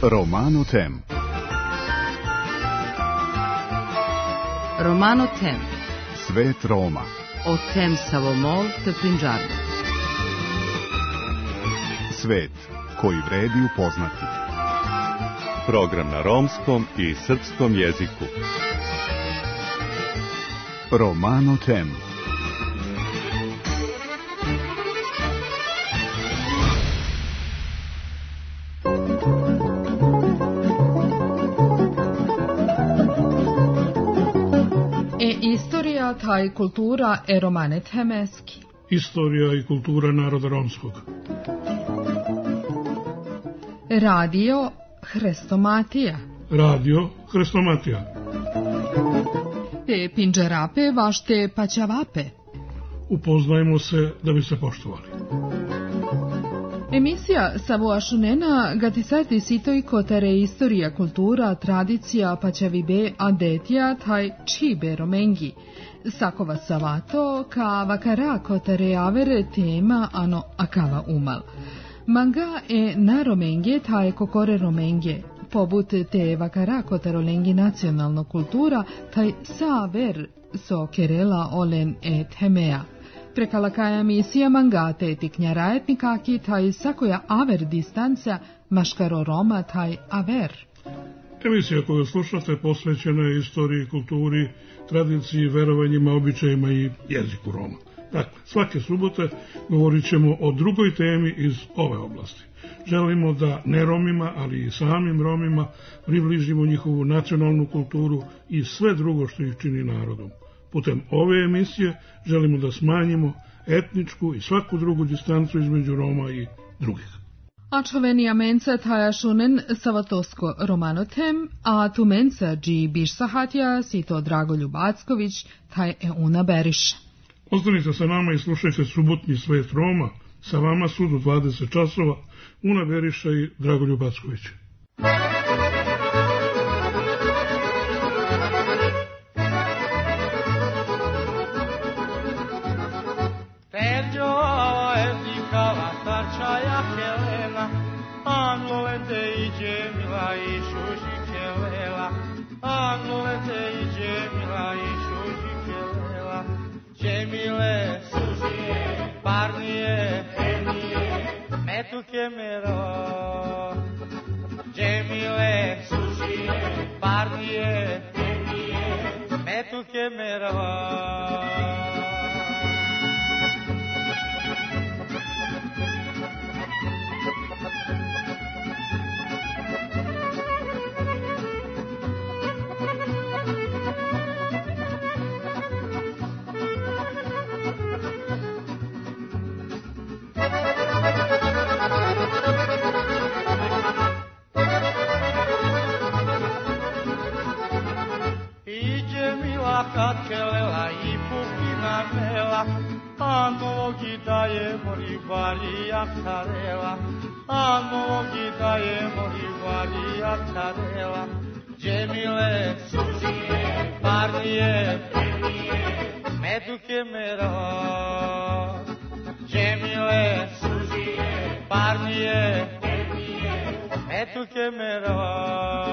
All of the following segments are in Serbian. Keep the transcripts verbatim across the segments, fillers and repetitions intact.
Romano Tem. Romano Tem. Svet Roma. O tem Savomol te Punjabi. Svet koji vredi upoznati. Program na romskom i srpskom jeziku. Romano Tem. E istorija taj kultura e romane temeski. Istorija i kultura naroda romskog. Radio Hrestomatija. Radio Hrestomatija. Te pinđerape vašte paćavape. Upoznajmo se da bi se poštovali. Emisija Savoašunena gatisati sitoj kotare istorija, kultura, tradicija, paćavibe, adetija, taj čibe romengi. Sakova savato, ka vakara kotare avere tema ano akava umal. Manga e na romenge, taj kokore romenge. Pobut te vakara kotarolengi nacionalno kultura, taj saver so kerela olen e temea. Prekalakaja misija mangate tiknjara etnikaki taj sakoja aver distanca maškaro Roma taj aver. Emisija koju slušate posvećena je istoriji, kulturi, tradiciji, verovanjima, običajima i jeziku Roma. Dakle, svake subote govorit ćemo o drugoj temi iz ove oblasti. Želimo da ne Romima, ali i samim Romima približimo njihovu nacionalnu kulturu i sve drugo što ih čini narodom. Putem ove emisije želimo da smanjimo etničku i svaku drugu distancu između Roma i drugih. Ačovenia menca taja šunen savatosko Romano Tem, a tu menca dži biš sahatja si to Dragoljub Acković taj e una beriše. Ostanite sa nama i slušajte subotnji Svet Roma. Sa vama su do dvadeset časova Una Beriša i Dragoljub Acković. Tu che mero Gemile sushie pardie me tu che mero kad kelela i pupina mela, analogi daje mori varija carela, analogi daje mori varija carela, Gemile sužije, parnije, meduke mera, Gemile sužije, parnije, meduke mera.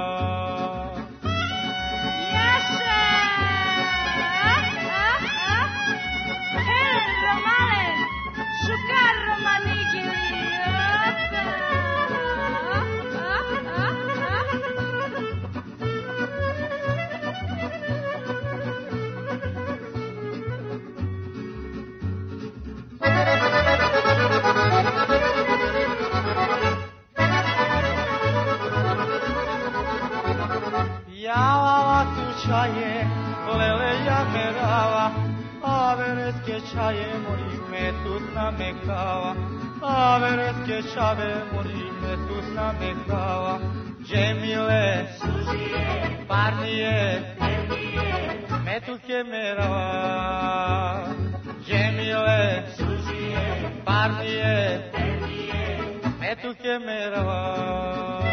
Čaje, lele ja merava, avereske čaje mori me tu namekava, avereske čave mori me tu namekava, Gemile sužije, parnije, me tu ke merava, Gemile sužije, parnije, me tu ke merava.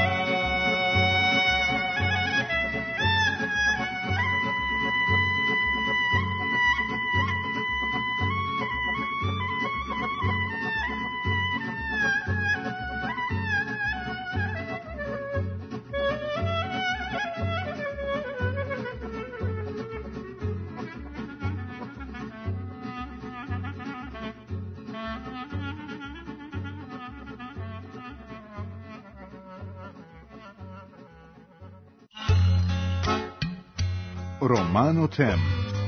Romano Tem.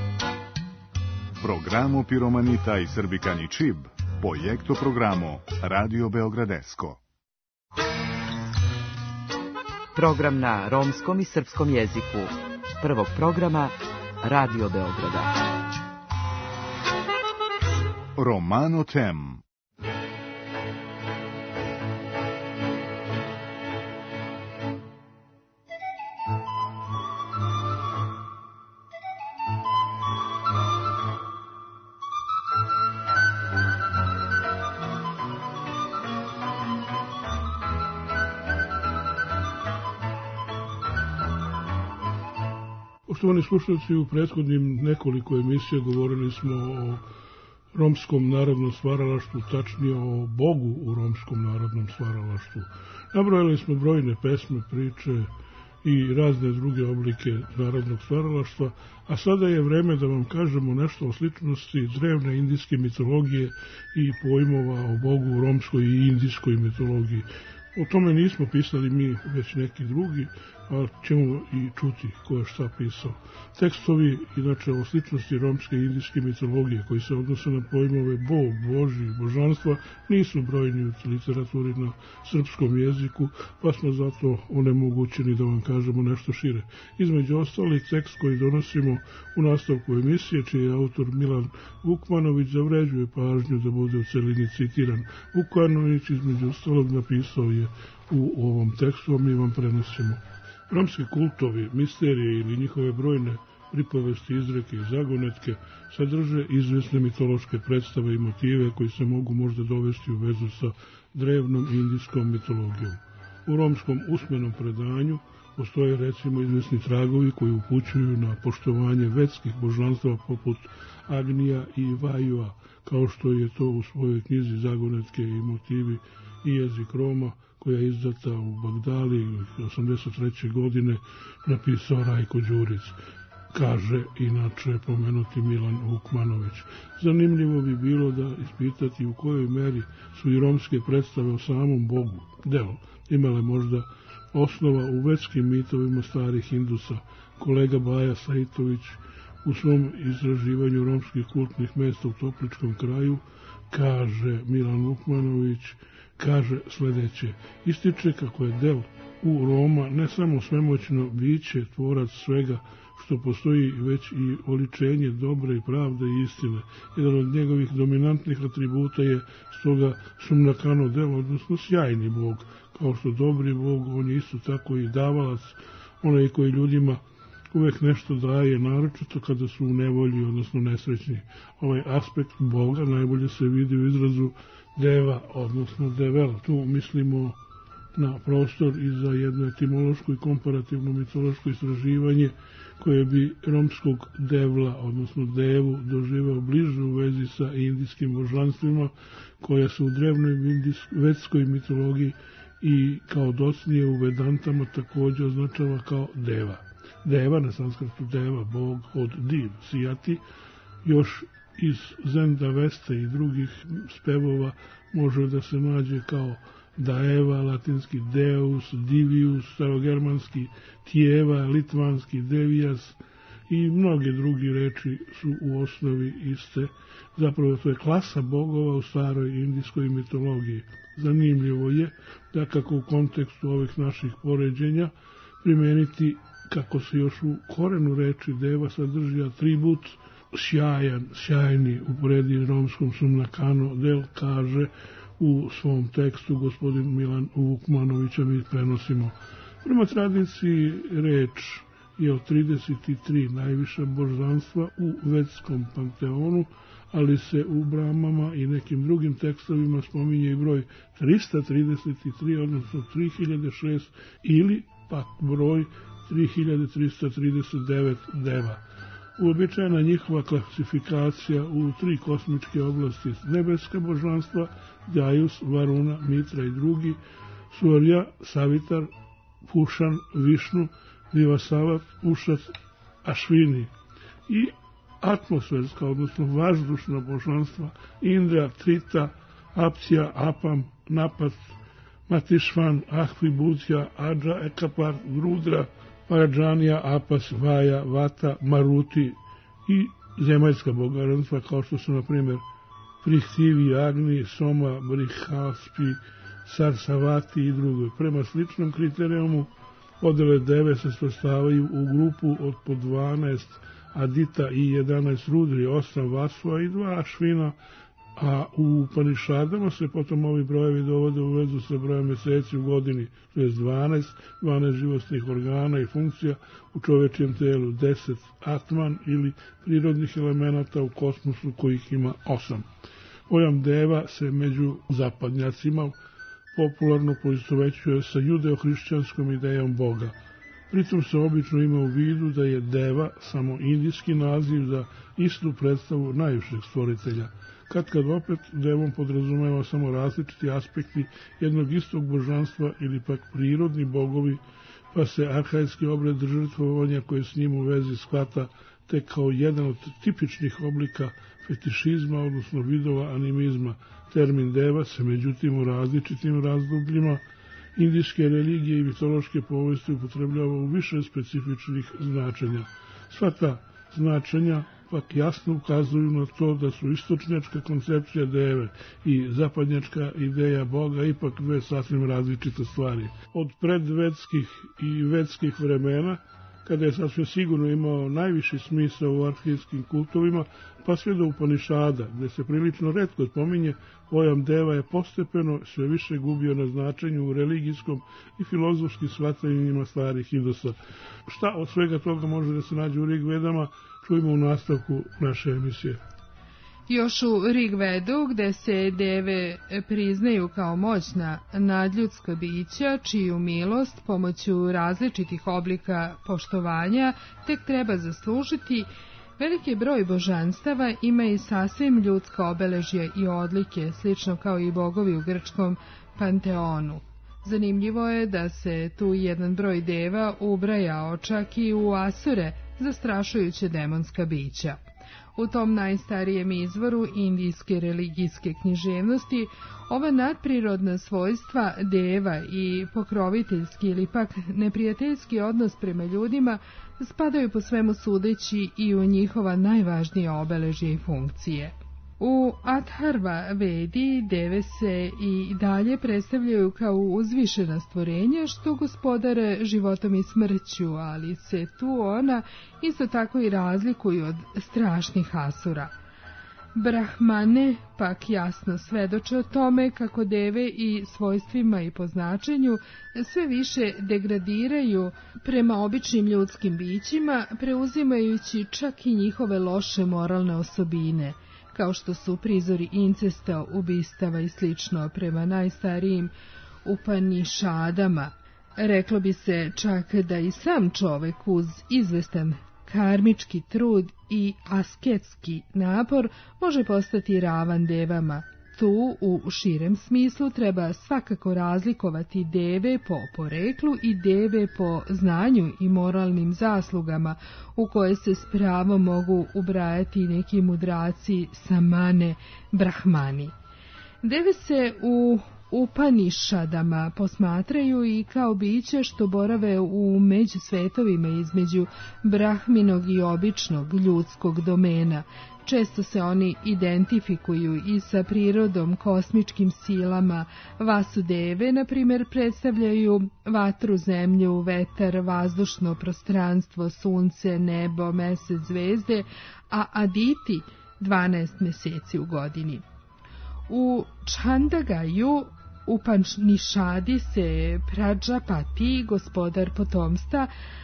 Programo Piromanita i Srbikani Čib, projekto programo Radio Beogradesko. Program na romskom i srpskom jeziku. Prvog programa Radio Beograda. Romano Tem. Poštovani slušalci, u prethodnim nekoliko emisija govorili smo o romskom narodnom stvaralaštvu, tačnije o Bogu u romskom narodnom stvaralaštvu. Nabrojali smo brojne pesme, priče i razne druge oblike narodnog stvaralaštva, a sada je vreme da vam kažemo nešto o sličnosti drevne indijske mitologije i pojmova o Bogu u romskoj i indijskoj mitologiji. O tome nismo pisali mi, već neki drugi, ali ćemo i čuti ko je šta pisao. Tekstovi, inače, o sličnosti romske i indijske mitologije, koji se odnose na pojmove Bog, Božji i božanstva, nisu brojni u literaturi na srpskom jeziku, pa smo zato onemogućeni da vam kažemo nešto šire. Između ostalih, tekst koji donosimo u nastavku emisije, čiji je autor Milan Vukmanović, zavređuje pažnju da bude u celini citiran. Vukmanović, između ostalog, napisao je u ovom tekstu, a mi vam prenosimo. Romski kultovi, misterije ili njihove brojne pripovesti, izreke i zagonetke sadrže izvesne mitološke predstave i motive koji se mogu možda dovesti u vezu sa drevnom indijskom mitologijom. U romskom usmenom predanju postoje recimo izvesni tragovi koji upućuju na poštovanje vetskih božanstva poput Agnija i Vajua, kao što je to u svojoj knjizi Zagonetke i motivi i jezik Roma, koja je izdata u Bagdali osamdeset treće godine, napisao Rajko Đurić, kaže inače pomenuti Milan Vukmanović. Zanimljivo bi bilo da ispitati u kojoj meri su i romske predstave o samom Bogu, delo, imale možda osnova u vetskim mitovima starih Hindusa. Kolega Baja Saitović u svom izraživanju romskih kultnih mesta u Topličkom kraju kaže Milan Vukmanović, kaže sljedeće: ističe kako je del u Roma ne samo svemoćno biće, tvorac svega što postoji, već i oličenje dobre i pravde i istine. Jedan od njegovih dominantnih atributa je stoga Sumnakano del, odnosno sjajni Bog. Kao što dobri Bog, on je isto tako i davalac, onaj koji ljudima uvek nešto daje, naročito kada su u nevolji, odnosno nesrećni. Ovaj aspekt Boga najbolje se vidi u izrazu deva, odnosno devel. Tu mislimo na prostor i za jedno etimološko i komparativno mitološko istraživanje koje bi romskog devla, odnosno devu, doživeo bliže u vezi sa indijskim božanstvima koja su u drevnoj vetskoj mitologiji i kao docnije u Vedantama također označava kao deva. Deva, na sanskrtu deva, Bog od div, sijati, još iz Zendaveste i drugih spevova može da se nađe kao Daeva, latinski Deus, Divius, starogermanski Tijeva, litvanski Devijas i mnoge drugi reči su u osnovi iste. Zapravo to je klasa bogova u staroj indijskoj mitologiji. Zanimljivo je da kako u kontekstu ovih naših poređenja primeniti kako se još u korenu reči deva sadrži atribut sjajan, sjajni, uporedi romskom Sumnakano del, kaže u svom tekstu gospodin Milan Vukmanović, a mi prenosimo. Prema tradiciji reč je od trideset tri najviša božanstva u vetskom panteonu, ali se u Bramama i nekim drugim tekstovima spominje i broj trista trideset tri, odnosno tri hiljade šest, ili pak broj tri hiljade trista trideset devet deva. Uobičajena njihova klasifikacija u tri kosmičke oblasti: nebeska božanstva, Djajus, Varuna, Mitra i drugi, Surja, Savitar, Pušan, Višnu, Vivasavat, Ušat, Ašvini, i atmosferska, odnosno vazdušna božanstva: Indra, Trita, Apcija, Apam, Napat, Matišvan, Ahvi, Budja, Adža, Ekapar, Grudra, Maradžanija, Apas, Vaja, Vata, Maruti i zemaljska božanstva kao što su na primjer Prithvi, Agni, Soma, Brihaspi, Sarsavati i drugo. Prema sličnom kriterijumu podele deve se svrstavaju u grupu od po dvanaest Adita i jedanaest Rudri, osam Vasua i dva Ašvina, a u Upanišadama se potom ovi brojevi dovode u vezu sa brojem meseci u godini, to je dvanaest, dvanaest živostnih organa i funkcija u čovečijem telu, deset Atman ili prirodnih elemenata u kosmosu kojih ima osam. Pojam deva se među zapadnjacima popularno poistovećuje sa judeo-hrišćanskom idejom Boga. Pritom se obično ima u vidu da je deva samo indijski naziv za istu predstavu najvišeg stvoritelja. Kad kad opet devom podrazumeva samo različiti aspekti jednog istog božanstva ili pak prirodni bogovi, pa se arhajski obred žrtvovanja koje s njim u vezi shvata tek kao jedan od tipičnih oblika fetišizma, odnosno vidova animizma. Termin deva se međutim u različitim razdobljima indijske religije i mitološke povesti upotrebljava u više specifičnih značenja. Sva ta značenja pak jasno ukazuju na to da su istočnjačka koncepcija deve i zapadnjačka ideja Boga ipak dve sasvim različite stvari. Od predvedskih i vedskih vremena, kada je sasvim sigurno imao najviši smisao u arhijskim kultovima, pa sve do Upanišada, gde se prilično retko spominje, pojam deva je postepeno sve više gubio na značenju u religijskom i filozofskim shvatanjima starih Indosa. Šta od svega toga može da se nađe u Rig Vedama, čujemo u nastavku naše emisije. Još u Rig Vedu, gde se deve priznaju kao moćna nadljudska bića, čiju milost pomoću različitih oblika poštovanja tek treba zaslužiti, veliki broj božanstava ima i sasvim ljudska obeležja i odlike, slično kao i bogovi u grčkom panteonu. Zanimljivo je da se tu jedan broj deva ubrajao čak i u Asure, zastrašujuće demonska bića. U tom najstarijem izvoru indijske religijske književnosti ova nadprirodna svojstva deva i pokroviteljski ili pak neprijateljski odnos prema ljudima spadaju po svemu sudeći i u njihova najvažnija obeležja i funkcije. U Atharva Vedi deve se i dalje predstavljaju kao uzvišena stvorenja što gospodare životom i smrću, ali se tu ona isto tako i razlikuju od strašnih asura. Brahmane pak jasno svedoče o tome kako deve i svojstvima i po značenju sve više degradiraju prema običnim ljudskim bićima, preuzimajući čak i njihove loše moralne osobine, kao što su prizori incesta, ubistava i slično prema najstarijim Upanišadama. Reklo bi se čak da i sam čovek uz izvestan karmički trud i asketski napor može postati ravan devama. Tu u širem smislu treba svakako razlikovati deve po poreklu i deve po znanju i moralnim zaslugama, u koje se s pravom mogu ubrajati neki mudraci samane brahmani. Deve se u Upanišadama posmatraju i kao biće što borave u međusvetovima između brahminog i običnog ljudskog domena. Često se oni identifikuju i sa prirodom, kosmičkim silama. Vasudeve, na primjer, predstavljaju vatru, zemlju, vetar, vazdušno prostranstvo, sunce, nebo, mesec, zvezde, a Aditi dvanaest meseci u godini. U Čandagaju Upanišadi se Prađapati, gospodar potomstva,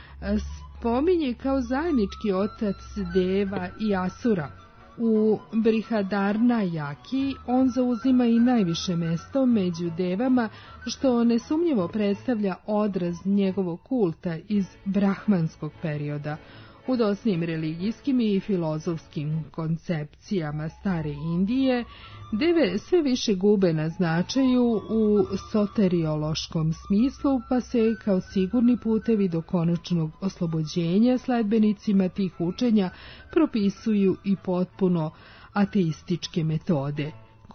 spominje kao zajednički otac deva i asura. U Brihadarnajaki on zauzima i najviše mesto među devama, što nesumnjivo predstavlja odraz njegovog kulta iz brahmanskog perioda. U dosnim religijskim i filozofskim koncepcijama stare Indije, deve sve više gube na značaju u soteriološkom smislu, pa se kao sigurni putevi do konačnog oslobođenja sledbenicima tih učenja propisuju i potpuno ateističke metode,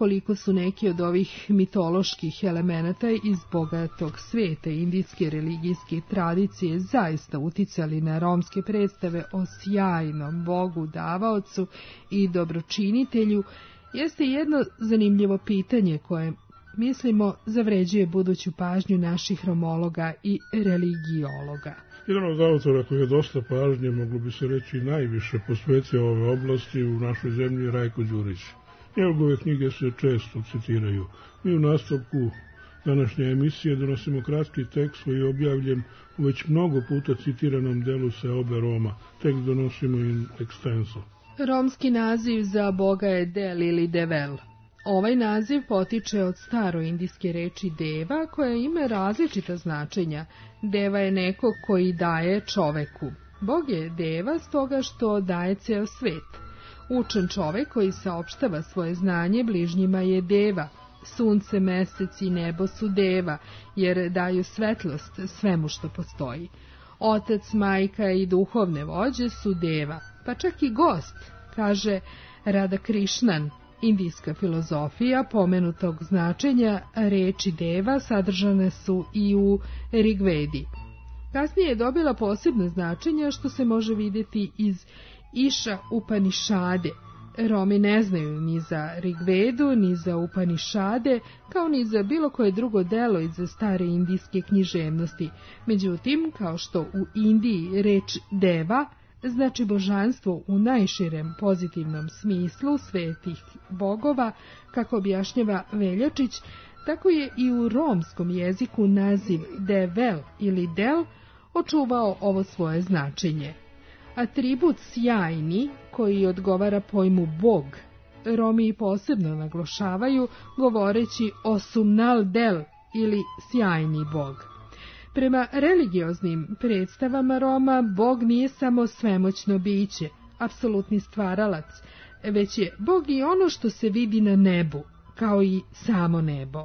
koliko su neki od ovih mitoloških elemenata iz bogatog sveta indijske religijske tradicije zaista uticali na romske predstave o sjajnom Bogu davaocu i dobročinitelju, jeste jedno zanimljivo pitanje koje, mislimo, zavređuje buduću pažnju naših romologa i religiologa. Jedan od autora koji je dosta pažnje, moglo bi se reći najviše posvetio ove oblasti u našoj zemlji je Rajko Đurić. Njegove knjige se često citiraju. Mi u nastavku današnje emisije donosimo kratki tekst koji je objavljen u već mnogo puta citiranom delu Seobe Roma. Tekst donosimo in extenso. Romski naziv za Boga je Del ili Devel. Ovaj naziv potiče od staroindijske reči deva, koja ima različita značenja. Deva je neko koji daje čoveku. Bog je deva stoga što daje ceo svet. Učen čovek koji saopštava svoje znanje bližnjima je deva. Sunce, mesec i nebo su deva, jer daju svetlost svemu što postoji. Otac, majka i duhovne vođe su deva, pa čak i gost, kaže Radhakrišnan. Indijska filozofija pomenutog značenja reči deva sadržane su i u Rigvedi. Kasnije je dobila posebne značenja što se može vidjeti iz Iša Upanišade. Romi ne znaju ni za Rigvedu, ni za Upanišade, kao ni za bilo koje drugo delo iz stare indijske književnosti. Međutim, kao što u Indiji reč deva znači božanstvo u najširem pozitivnom smislu svetih bogova, kako objašnjava Veljačić, tako je i u romskom jeziku naziv Devel ili Del očuvao ovo svoje značenje. Atribut sjajni, koji odgovara pojmu Bog, Romi posebno naglašavaju govoreći o Sumnal Del ili sjajni Bog. Prema religioznim predstavama Roma, Bog nije samo svemoćno biće, apsolutni stvaralac, već je Bog i ono što se vidi na nebu, kao i samo nebo.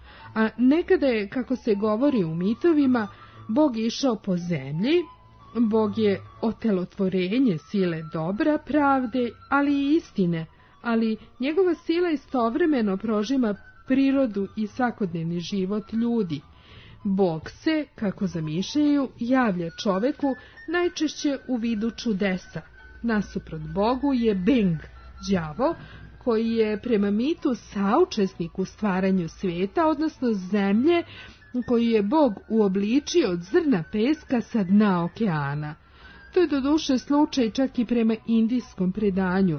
A nekada je, kako se govori u mitovima, Bog išao po zemlji, Bog je otelotvorenje sile dobra, pravde, ali i istine, ali njegova sila istovremeno prožima prirodu i svakodnevni život ljudi. Bog se, kako zamišljaju, javlja čoveku najčešće u vidu čudesa. Nasuprot Bogu je Beng, đavo, koji je prema mitu saučesnik u stvaranju sveta, odnosno zemlje, koju je Bog uobličio od zrna peska sa dna okeana. To je doduše slučaj čak i prema indijskom predanju.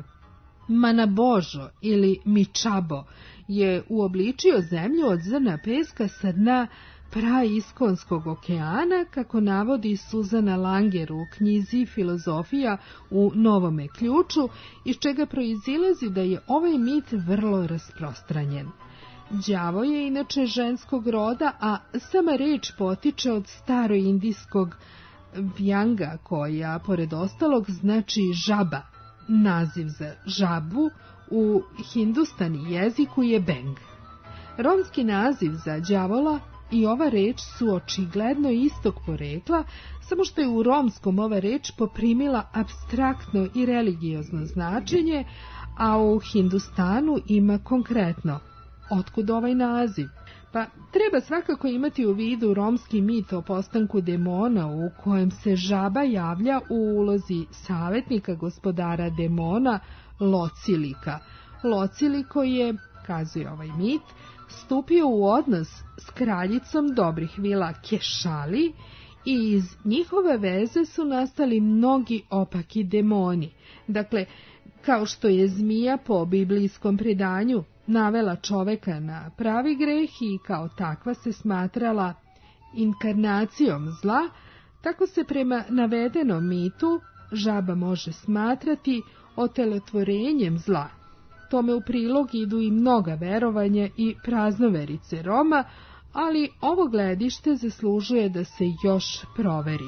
Manabožo ili Mičabo je uobličio zemlju od zrna peska sa dna praiskonskog okeana, kako navodi Suzana Langer u knjizi Filozofija u novome ključu, iz čega proizilazi da je ovaj mit vrlo rasprostranjen. Đavo je inače ženskog roda, a sama reč potiče od staroindijskog vjanga, koja, pored ostalog, znači žaba. Naziv za žabu u hindustani jeziku je Beng. Romski naziv za đavola i ova reč su očigledno istog porekla, samo što je u romskom ova reč poprimila apstraktno i religiozno značenje, a u Hindustanu ima konkretno. Otkud ovaj naziv? Pa treba svakako imati u vidu romski mit o postanku demona, u kojem se žaba javlja u ulozi savjetnika gospodara demona Locilika. Lociliko je, kazuje ovaj mit, stupio u odnos s kraljicom dobrih vila Kešali i iz njihove veze su nastali mnogi opaki demoni. Dakle, kao što je zmija po biblijskom predanju navela čoveka na pravi greh i kao takva se smatrala inkarnacijom zla, tako se prema navedenom mitu žaba može smatrati otelotvorenjem zla. Tome u prilog idu i mnoga verovanja i praznoverice Roma, ali ovo gledište zaslužuje da se još proveri.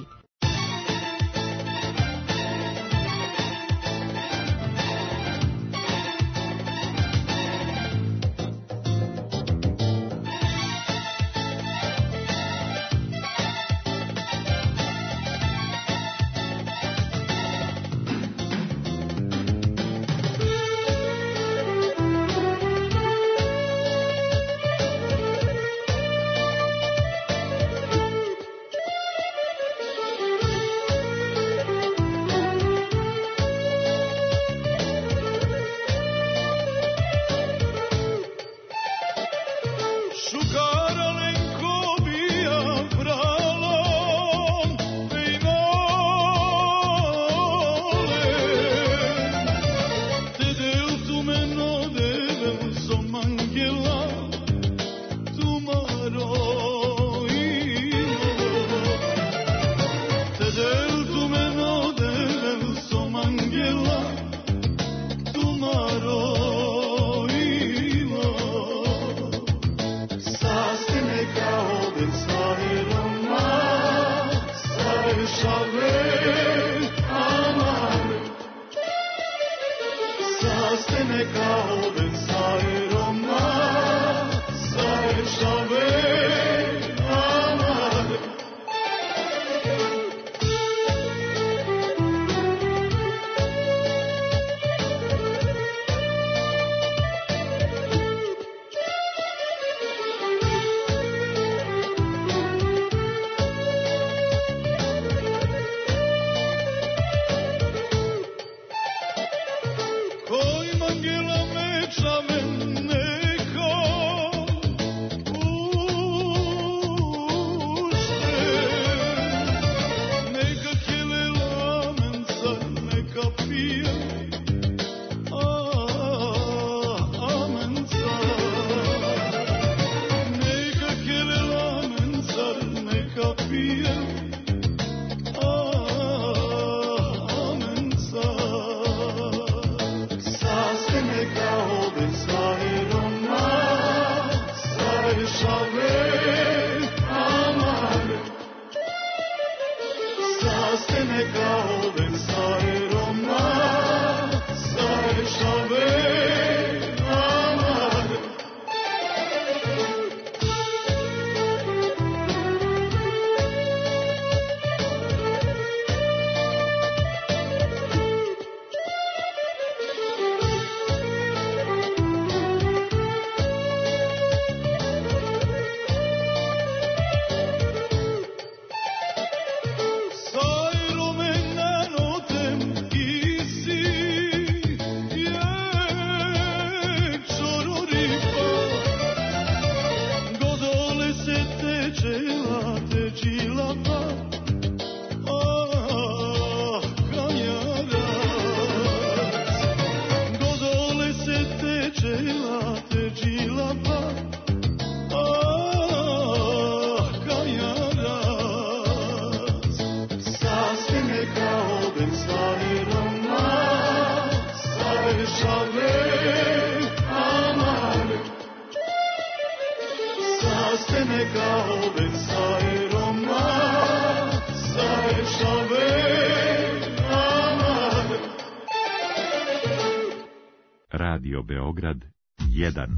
Radio Beograd jedan.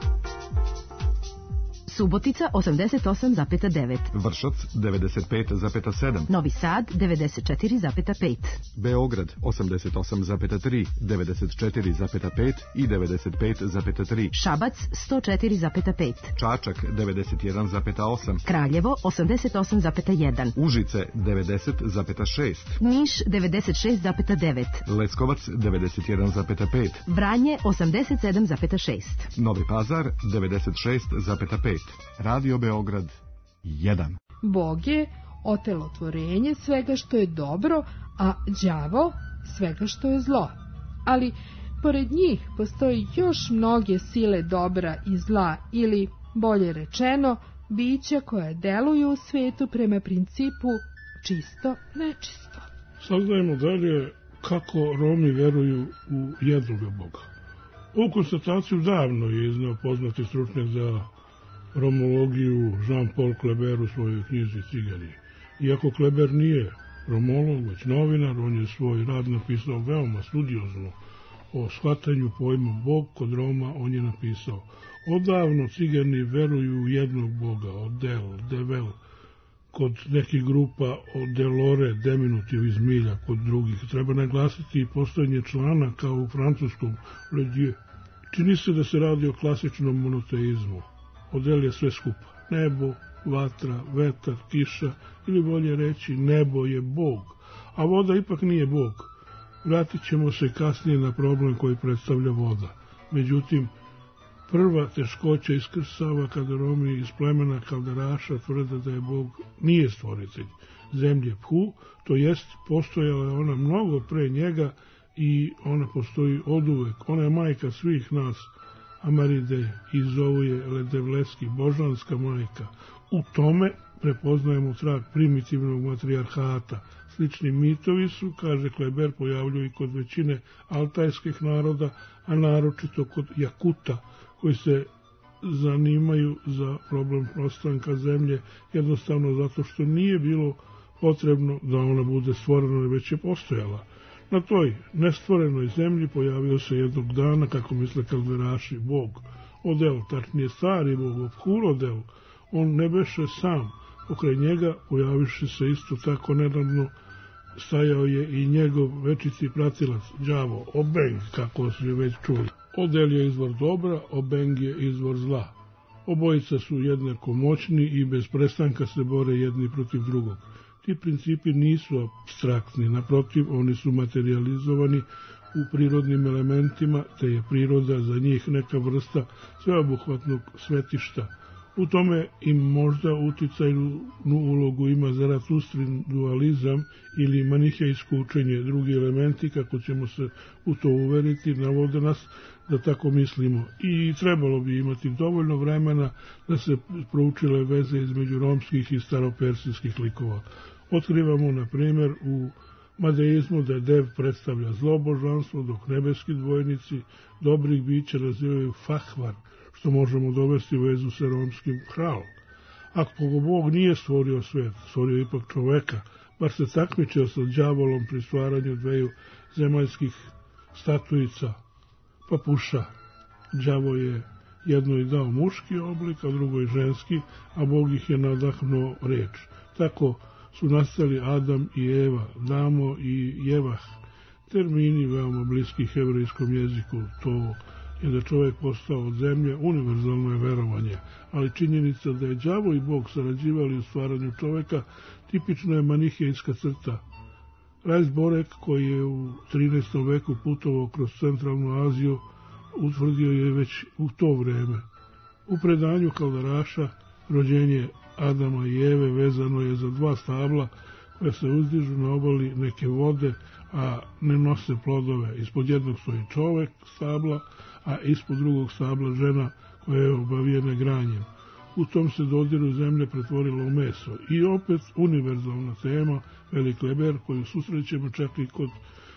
Subotica osamdeset osam zarez devet. Vršac devedeset pet zarez sedam. Novi Sad devedeset četiri zarez pet. Beograd osamdeset osam zarez tri, devedeset četiri zarez pet i devedeset pet zarez tri. Šabac sto četiri zarez pet. Čačak devedeset jedan zarez osam. Kraljevo osamdeset osam zarez jedan. Užice devedeset zarez šest. Niš devedeset šest zarez devet. Leskovac devedeset jedan zarez pet. Vranje osamdeset sedam zarez šest. Novi Pazar devedeset šest zarez pet. Radio Beograd jedan. Bog je otelotvorenje svega što je dobro, a đavo svega što je zlo. Ali pored njih postoji još mnoge sile dobra i zla, ili, bolje rečeno, bića koja deluju u svetu prema principu čisto nečisto. Saznajemo dalje kako Romi veruju u jednoga Boga. Ovu konstataciju davno je izneo poznati stručnjak za romologiju Jean-Paul Kleber u svojoj knjizi Cigani. Iako Kleber nije romolog, već novinar, on je svoj rad napisao veoma studiozno o shvatanju pojma Bog. Kod Roma on je napisao: odavno Cigani veruju u jednog Boga, od del, devel, kod nekih grupa od delore, deminutiv iz milja, kod drugih. Treba naglasiti i postojanje člana kao u francuskom le Dieu. Čini se da se radi o klasičnom monoteizmu. Odel je sve skupa. Nebo, vatra, vetar, kiša, ili bolje reći nebo je Bog, a voda ipak nije Bog. Vratit ćemo se kasnije na problem koji predstavlja voda. Međutim, prva teškoća iskrsava kada Romi iz plemena Kalderaša tvrde da je Bog nije stvoritelj zemlje Phu, to jest postojala je ona mnogo pre njega i ona postoji oduvek. Ona je majka svih nas, Amaride, i zovu je Ledevleski, božanska majka. U tome prepoznajemo trag primitivnog matrijarhata. Slični mitovi su, kaže Kleber, pojavljuju i kod većine altajskih naroda, a naročito kod Jakuta, koji se zanimaju za problem prostanka zemlje, jednostavno zato što nije bilo potrebno da ona bude stvorena, već je postojala. Na toj nestvorenoj zemlji pojavio se jednog dana, kako misle kalveraši, Bog. Odel, tačnije stari Bog, Obhulodel, on ne beše sam. Pokraj njega pojaviše se isto tako nedavno stajao je i njegov večiti pratilac, đavo, Obeng, kako su je već čuli. Odel je izvor dobra, Obeng je izvor zla. Obojica su jednako moćni i bez prestanka se bore jedni protiv drugog. Ti principi nisu apstraktni, naprotiv, oni su materializovani u prirodnim elementima, te je priroda za njih neka vrsta sveobuhvatnog svetišta. U tome im možda uticajnu ulogu ima Zaratustrin dualizam ili manihejsko učenje. Drugi elementi, kako ćemo se u to uveriti, navode nas da tako mislimo. I trebalo bi imati dovoljno vremena da se proučile veze između romskih i staropersijskih likova. Otkrivamo, na primjer, u madeizmu da dev predstavlja zlo božanstvo, dok nebeski dvojnici dobrih bića nazivaju Fahvar, što možemo dovesti u vezu sa romskim Hral. Ako Bog nije stvorio svet, stvorio ipak čoveka, bar se takmičio sa đavolom pri stvaranju dveju zemaljskih statuica, papuša. Đavo je jednoj dao muški oblik, a drugoj ženski, a Bog ih je nadahnuo reč. Tako su nastali Adam i Eva, Damo i Jevah, termini veoma bliski hebrejskom jeziku. To je da čovjek postao od zemlje, univerzalno je verovanje, ali činjenica da je đavo i Bog sarađivali u stvaranju čovjeka tipično je manihejska crta. Rajs Borek, koji je u trinaestom veku putovao kroz centralnu Aziju, utvrdio je već u to vreme. U predanju Kalderaša rođenje Adama i Eve vezano je za dva stabla koje se uzdižu na obali neke vode, a ne nose plodove. Ispod jednog stoji čovek stabla, a ispod drugog stabla žena koja je obavijena granjem. U tom se dodiru zemlje pretvorila u meso. I opet univerzalna tema, velik leber, koju susrećemo čak i kod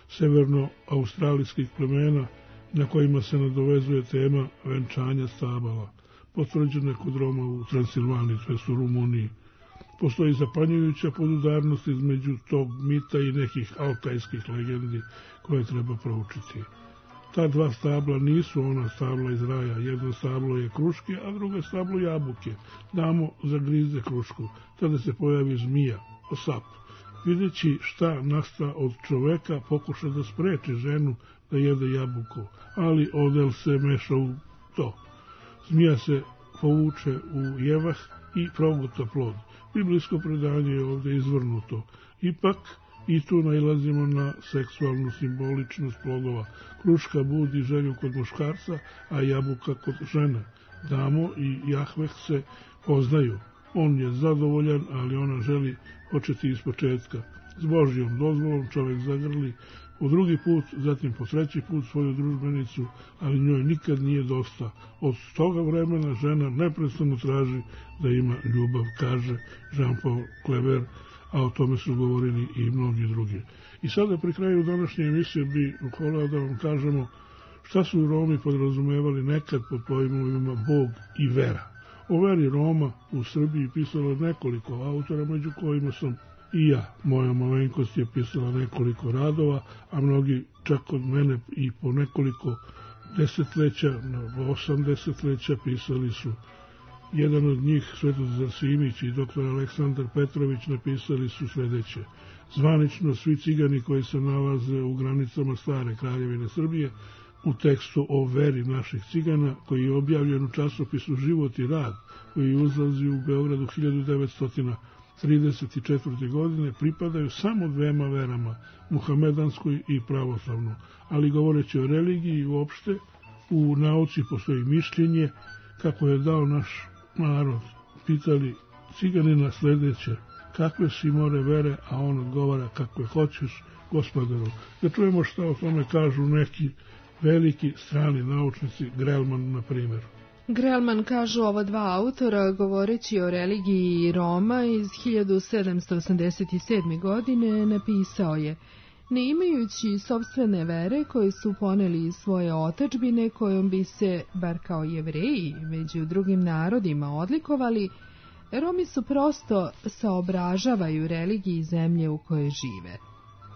severno-australijskih plemena, na kojima se nadovezuje tema venčanja stabala. Potvrđene kod Roma u Transilvaniji, to jest u Rumuniji. Postoji zapanjujuća podudarnost između tog mita i nekih altajskih legendi koje treba proučiti. Ta dva stabla nisu ona stabla iz raja. Jedno stablo je kruške, a drugo stablo jabuke. Damo zagrize krušku. Tada se pojavi zmija, osap. Videći šta nasta od čoveka, pokuša da spreči ženu da jede jabuku, ali odel se meša u to. Zmija se povuče u Jevah i proguta plod. Biblijsko predanje je ovdje izvrnuto. Ipak, i tu nailazimo na seksualnu simboličnost plodova. Kruška budi želju kod muškarca, a jabuka kod žene. Damo i Jahveh se poznaju. On je zadovoljan, ali ona želi početi iz početka. S Božjom dozvolom čovjek zagrli po drugi put, zatim po treći put svoju družbenicu, ali njoj nikad nije dosta. Od toga vremena žena neprestano traži da ima ljubav, kaže Jean-Paul Kleber, a o tome su govorili i mnogi drugi. I sada pri kraju današnje emisije bi voleo da vam kažemo šta su Romi podrazumevali nekad pod pojmovima Bog i vera. O veri Roma u Srbiji pisalo nekoliko autora, među kojima sam i ja. Moja malenkost je pisala nekoliko radova, a mnogi čak od mene i po nekoliko desetleća, na osam desetleća pisali su. Jedan od njih, Svetozar Simić i doktor Aleksandar Petrović, napisali su sljedeće. Zvanično svi cigani koji se nalaze u granicama stare Kraljevine Srbije, u tekstu o veri naših cigana, koji je objavljen u časopisu Život i rad, koji uzlazi u Beogradu hiljadu devetsto trideset četvrte. godine, pripadaju samo dvema verama, muhamedanskoj i pravoslavnoj. Ali govoreći o religiji uopšte, u nauci postoji mišljenje kako je dao naš narod. Pitali ciganina sljedeće, kakve si more vere, a on odgovara, kakve hoćeš, gospodaru. Da čujemo šta o tome kažu neki veliki strani naučnici, Grelman na primjer. Grelman, kažu ova dva autora, govoreći o religiji Roma iz hiljadu sedamsto osamdeset sedme. godine, napisao je: ne imajući sopstvene vere koje su poneli iz svoje otadžbine, kojom bi se, bar kao Jevreji, među drugim narodima odlikovali, Romi su prosto saobražavaju religiji zemlje u kojoj žive.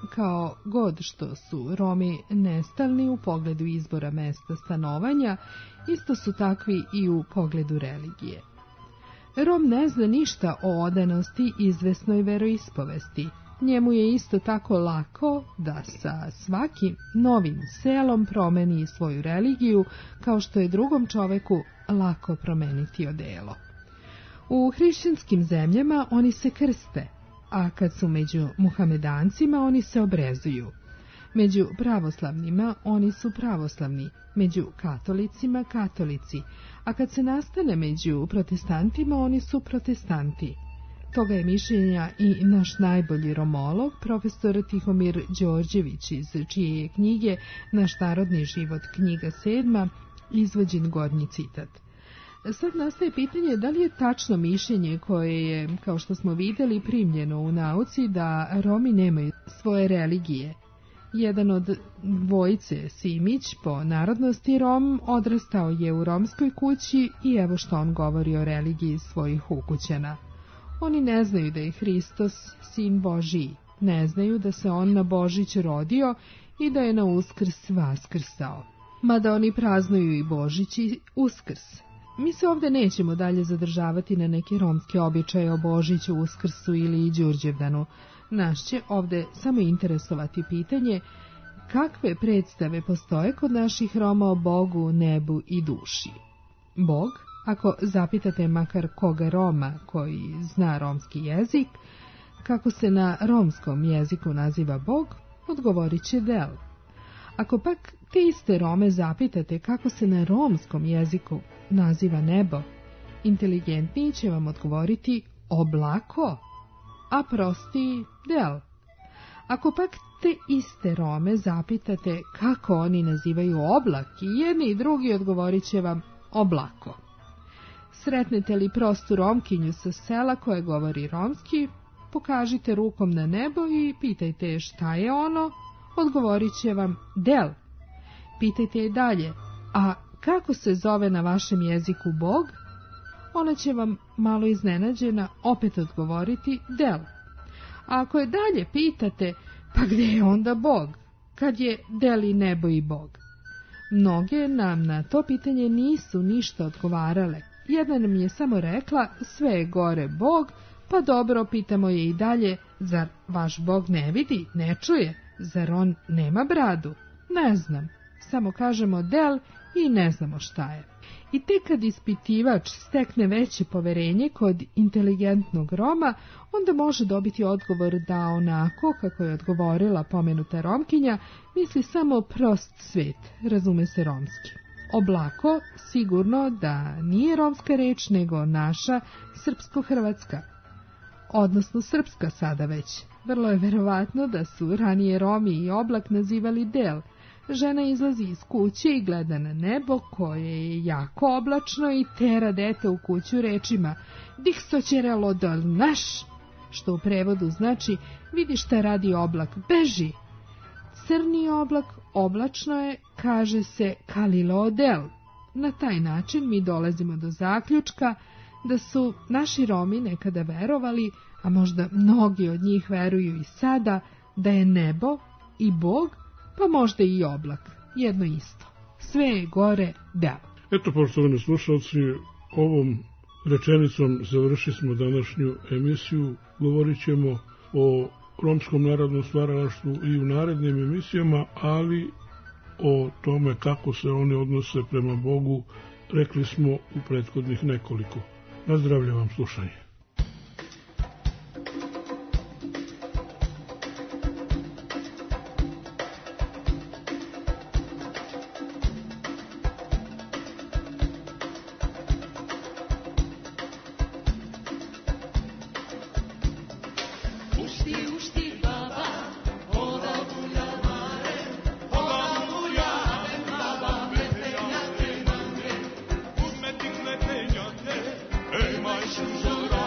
kao god što su Romi nestalni u pogledu izbora mesta stanovanja, isto su takvi i u pogledu religije. Rom ne zna ništa o odanosti izvesnoj veroispovesti. Njemu je isto tako lako da sa svakim novim selom promeni svoju religiju, kao što je drugom čoveku lako promeniti odelo. U hrišćanskim zemljama oni se krste, a kad su među muhamedancima oni se obrezuju. Među pravoslavnima oni su pravoslavni, među katolicima katolici, a kad se nastane među protestantima oni su protestanti. Toga je mišljenja i naš najbolji romolog, profesor Tihomir Đorđević, iz čije je knjige Naš narodni život, knjiga sedma, izvođen gornji citat. Sad nastaje pitanje da li je tačno mišljenje koje je, kao što smo vidjeli, primljeno u nauci da Romi nemaju svoje religije. Jedan od dvojice, Simić, po narodnosti Rom, odrastao je u romskoj kući i evo što on govori o religiji svojih ukućana. Oni ne znaju da je Hristos sin Božiji, ne znaju da se on na Božić rodio i da je na Uskrs vaskrsao. Mada oni praznuju i Božić i Uskrs. Mi se ovdje nećemo dalje zadržavati na neke romske običaje o Božiću, Uskrsu ili Đurđevdanu. Nas će ovdje samo interesovati pitanje kakve predstave postoje kod naših Roma o Bogu, nebu i duši. Bog, ako zapitate makar koga Roma koji zna romski jezik, kako se na romskom jeziku naziva Bog, odgovorit će Del. Ako pak te iste Rome zapitate kako se na romskom jeziku naziva nebo, inteligentniji će vam odgovoriti oblako, a prostiji Del. Ako pak te iste Rome zapitate kako oni nazivaju oblak, i jedni i drugi odgovorit će vam oblako. Sretnete li prostu Romkinju sa sela koja govori romski, pokažite rukom na nebo i pitajte šta je ono, odgovorit će vam Del. Pitajte je dalje, a kako se zove na vašem jeziku Bog? Ona će vam malo iznenađena opet odgovoriti Del. A ako je dalje pitate, pa gdje je onda Bog, kad je Del i nebo i Bog? Mnoge nam na to pitanje nisu ništa odgovarale. Jedna nam je samo rekla, sve je gore Bog, pa dobro, pitamo je i dalje, zar vaš Bog ne vidi, ne čuje, zar on nema bradu? Ne znam, samo kažemo Del i ne znamo šta je. I tek kad ispitivač stekne veće poverenje kod inteligentnog Roma, onda može dobiti odgovor da onako kako je odgovorila pomenuta Romkinja, misli samo prost svet, razume se romski. Oblako sigurno da nije romska reč, nego naša srpsko-hrvatska, odnosno srpska sada već. Vrlo je verovatno da su ranije Romi i oblak nazivali Del. Žena izlazi iz kuće i gleda na nebo koje je jako oblačno i tera dete u kuću rečima "Dih soćerelo dol naš", što u prevodu znači "vidi šta radi oblak, beži". Crni oblak, oblačno je, kaže se Kalilo Del. Na taj način mi dolazimo do zaključka da su naši Romi nekada verovali, a možda mnogi od njih veruju i sada, da je nebo i Bog, pa možda i oblak, jedno isto. Sve je gore Del. Eto, poštovani slušalci, ovom rečenicom završili smo današnju emisiju. Govorit ćemo o romskom narodnom stvaralaštvu i u narednim emisijama, ali o tome kako se oni odnose prema Bogu rekli smo u prethodnih nekoliko. Nazdravljam vam slušanje. Hey, my shoes are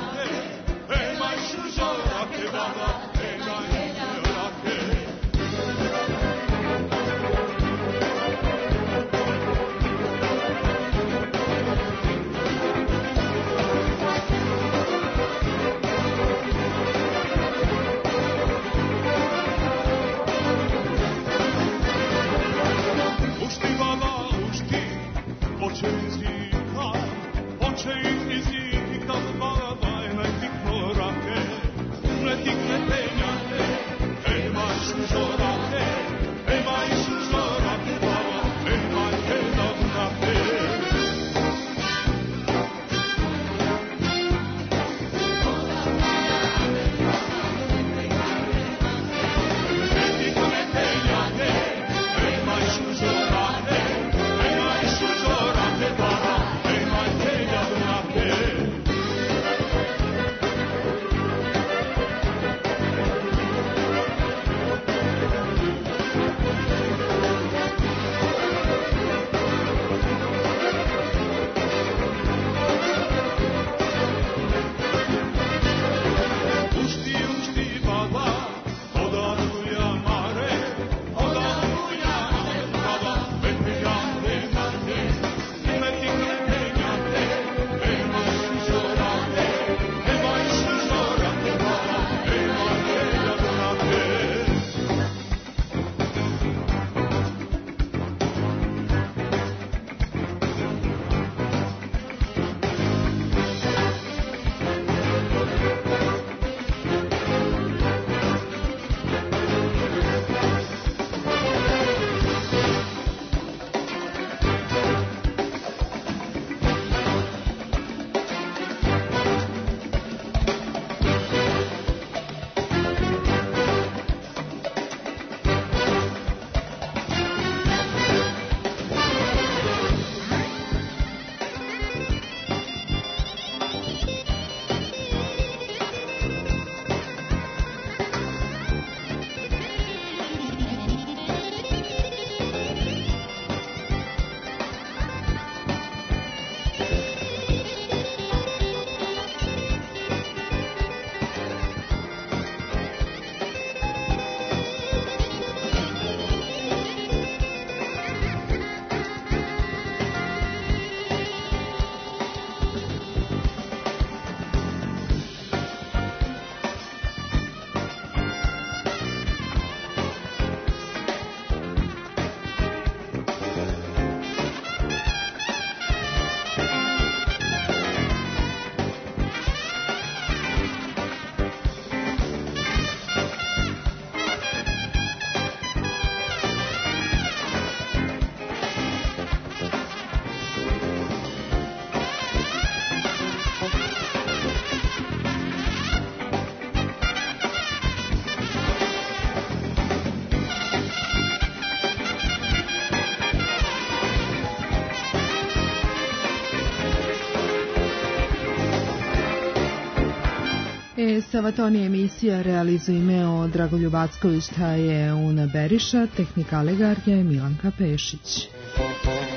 šest, Savatoni emisija realizuje imeo Dragoljub Acković, ta je Una Beriša, tehnika Alegarija je Milanka Pešić.